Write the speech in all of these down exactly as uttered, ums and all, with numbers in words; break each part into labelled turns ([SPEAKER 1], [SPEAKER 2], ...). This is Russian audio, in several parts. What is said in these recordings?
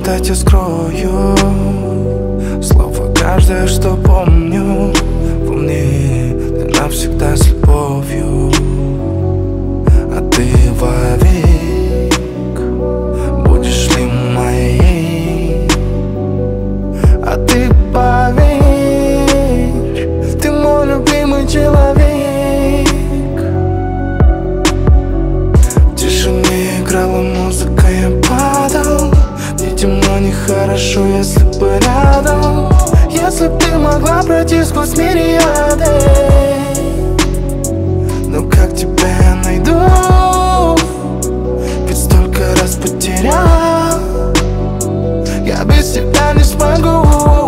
[SPEAKER 1] опять я скрою слово каждое, что помню. Помни, ты навсегда с любовью, а ты вовек будешь ли моей. А ты поверь, ты мой любимый человек. В тишине играла музыка, я падал. Ни темно, ни хорошо, если бы рядом. Если б ты могла пройти сквозь мириады. Но как тебя я найду? Ведь столько раз потерял. Я без тебя не смогу.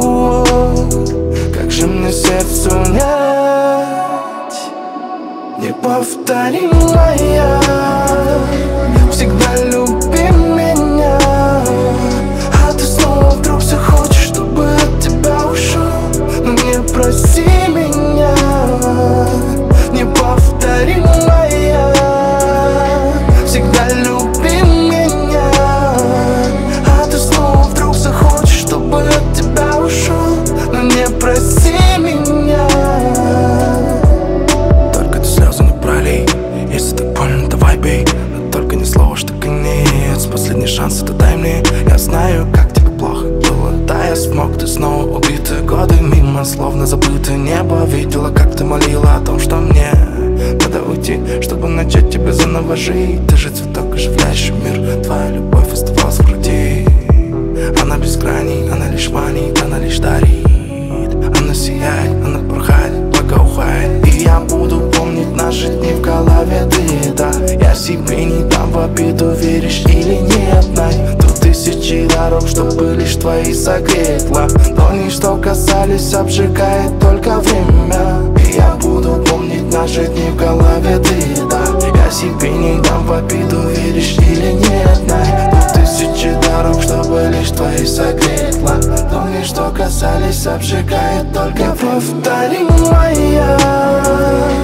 [SPEAKER 1] Как же мне сердце унять? Неповторимая, всегда люби меня. А ты снова вдруг захочешь, чтобы от тебя ушел. Но не проси меня. Неповторимая, всегда люби меня. А ты снова вдруг захочешь, чтобы от тебя ушел. Но не проси меня. Только ты слезы не пролей. Если так больно, давай бей. Но только ни слова, что конец. Последний шанс это дай мне. Я знаю, как тебе плохо было. Да, я смог, ты снова убитые годы мимо, словно забытое небо. Видела, как ты молила о том, что мне надо уйти, чтобы начать тебе заново жить. Ты же цветок, оживляющий мир. Твоя любовь оставалась в груди. Она без граней, она лишь манит, она лишь дарит. Она сияет, она порхает, благоухает. И я буду помнить наши дни в голове. Ты, да, я себе не дам в обиду, веришь или нет. Найду тысячи дорог, чтобы лишь твои согреть. Ладони, что касались, обжигает только время. И я буду помнить наши дни в голове. Ты, да, я себе не дам в обиду, веришь или нет. Найду тысячи дорог, чтобы лишь твои согреть. Ладони, что касались, обжигает только время. Неповторимая,